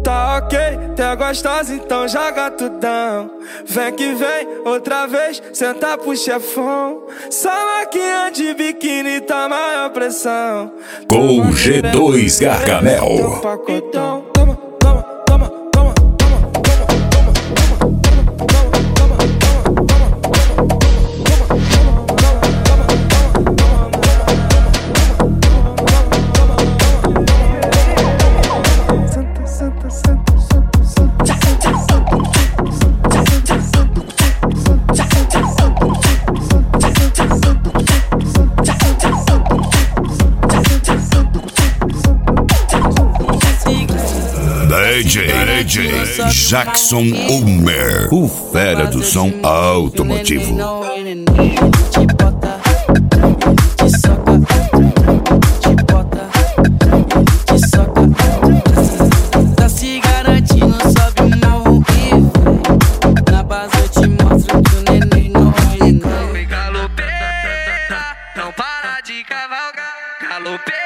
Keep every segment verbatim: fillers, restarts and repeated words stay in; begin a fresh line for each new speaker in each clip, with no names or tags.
Tá ok, tá gostosa, então joga tudão. Vem que vem, outra vez, senta pro chefão. Só maquinha de biquíni tá maior pressão.
Com o G dois Gargamel.
Então, toma, toma, toma, toma,
D J, D J Jackson Ulmer, o fera do som automotivo.
Tá se garantindo, sobe o morro e vem. Na base eu te mostro que o neném não é não. Galopeira, não para de cavalgar. Galopeira.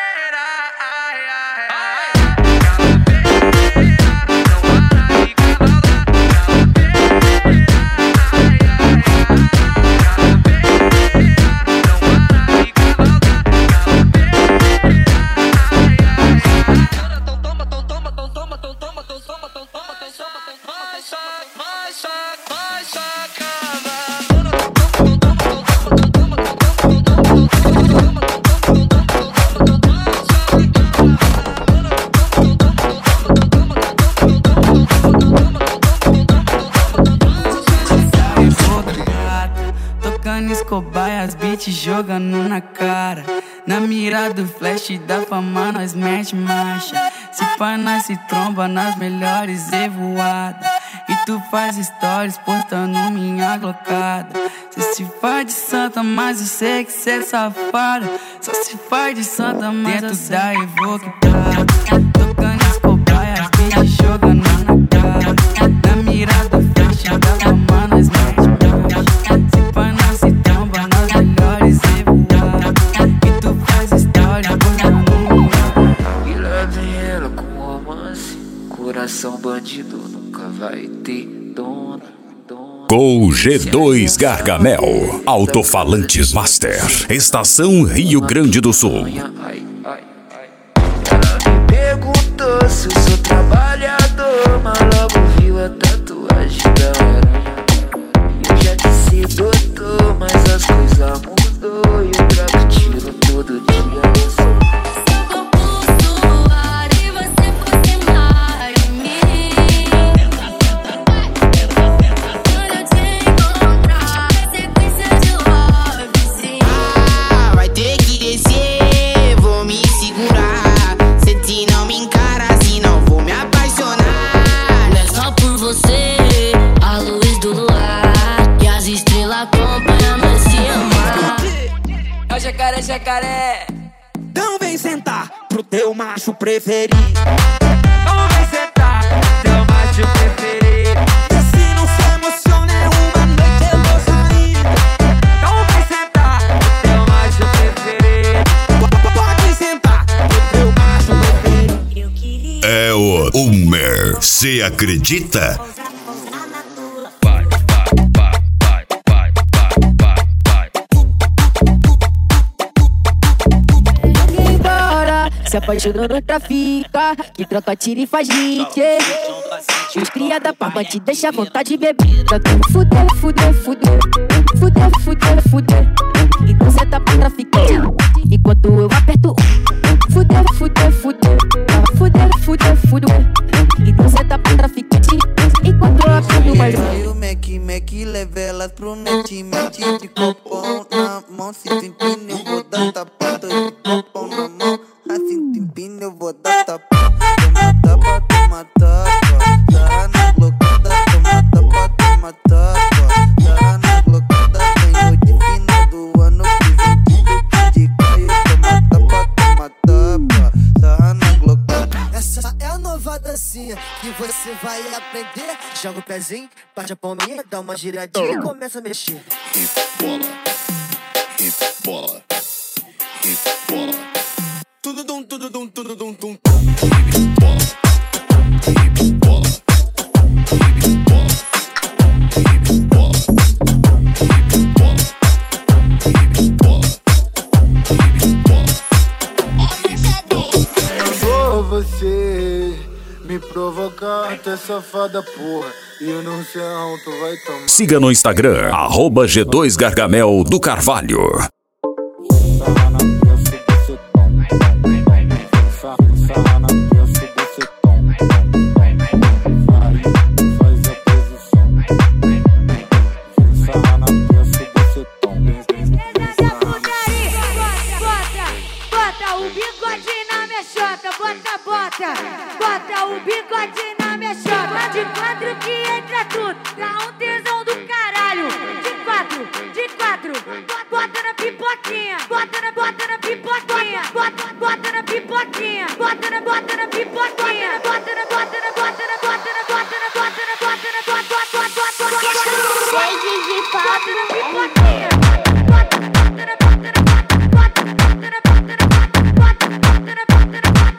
Cobaias, beat jogando na cara. Na mira do flash da fama nós mete marcha. Se pá nós se tromba nas melhores evoadas. E tu faz stories postando minha glocada. Cê se faz de santa, mas eu sei que cê é safada. Só se faz de santa, mas dentro da Evoque Prata. Tocando as cobaias, beat jogando na cara. Na mira do flash da fama nós mete marcha. Se pá nós se tromba nas melhores evoadas. E tu faz stories postando minha.
E lá vem ela com romance. Coração bandido nunca vai ter dona.
Com o G dois Gargamel, Alto-Falantes Master, Estação Rio Grande do Sul.
Ela me perguntou se eu sou trabalhador, mas logo viu a tatuagem da aranha. Eu já disse doutor, mas as coisas mudou. E o trago tiro todo dia.
Jacaré, jacaré,
então vem sentar pro teu macho preferido.
Então vem sentar pro teu macho preferido.
E se não se emociona é uma noite eu vou sair.
Então vem sentar pro teu macho preferido.
Pode sentar pro teu macho preferido.
É o Ulmer, cê acredita?
Se apaixonou no trafica, que troca tira e faz hit. E os cria da palma te deixa à vontade bebida. Fudeu, fudeu, fudeu, fudeu, fudeu, fudeu. Então cê tá pra traficante, enquanto eu aperto. Fudeu, fudeu, fudeu, fudeu, fudeu, fudeu. Então cê tá pra traficante, enquanto eu aperto mais.
O Mac, Mac leva elas pro net, mente de copão na mão. Se tu empina eu vou dar tapa, tô de copão na mão. Assim te empina eu vou dar tapa. Toma tapa, toma tapa. Tá na blocada, toma tapa, toma tapa. Tá na blocada, ganhou de final do ano. Presente de caio, toma tapa, toma tapa. Tá na blocada.
Essa é a nova dancinha que você vai aprender. Joga o pezinho, bate a palminha, dá uma giradinha e começa a mexer.
Hip bola, hip bola, hip bola.
Tudo dum, tudo dum, tudo dum, tum.
Hip bola,
Me provocar até safada porra. E eu não sei aonde tu vai tomar.
Siga no Instagram, arroba G dois Gargamel do Carvalho.
Bota o bigode na minha chota. De quatro que entra tudo, dá um tesão do caralho. De quatro, de quatro, bota na pipoquinha. Bota na, bota na pipoquinha. Bota, bota na pipoquinha. Bota na, bota na pipoquinha. Bota na, bota na, bota na, bota na, bota na, bota na, bota na, bota, bota, bota, bota, bota. Beijo de bota na pipoquinha. Bota, bota na, bota na, bota, bota, bota na, bota na, bota, bota, bota na, bota na, bota.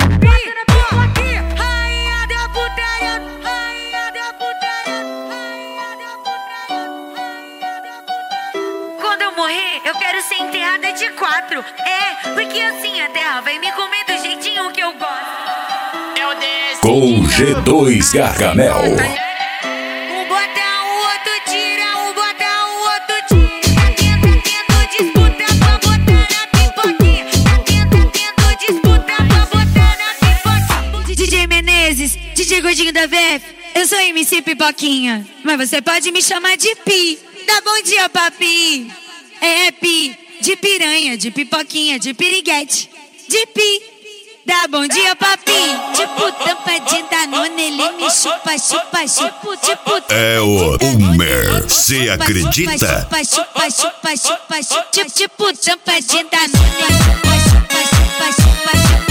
Eu quero ser enterrada de quatro. É, porque assim a terra vai me comer do jeitinho que eu gosto. Eu desço.
Com G dois Gargamel.
Um bota, o outro tira. Um bota, o outro tira. Tá tendo, tendo disputa pra botar na pipoquinha. Tá tendo, tendo disputa pra botar na pipoquinha. D J Menezes, D J Gordinho da V F. Eu sou M C Pipoquinha, mas você pode me chamar de Pi. Dá bom dia, papi. É pi, de piranha, de pipoquinha, de piriguete, de pi. Dá bom dia, papi. Tipo tampa de Danone, ele me chupa, chupa, chupa, tipo.
É o Homer, cê acredita?
Chupa, chupa, chupa, chupa, chupa, tipo tampa de Danone, chupa, chupa, chupa, chupa, chupa.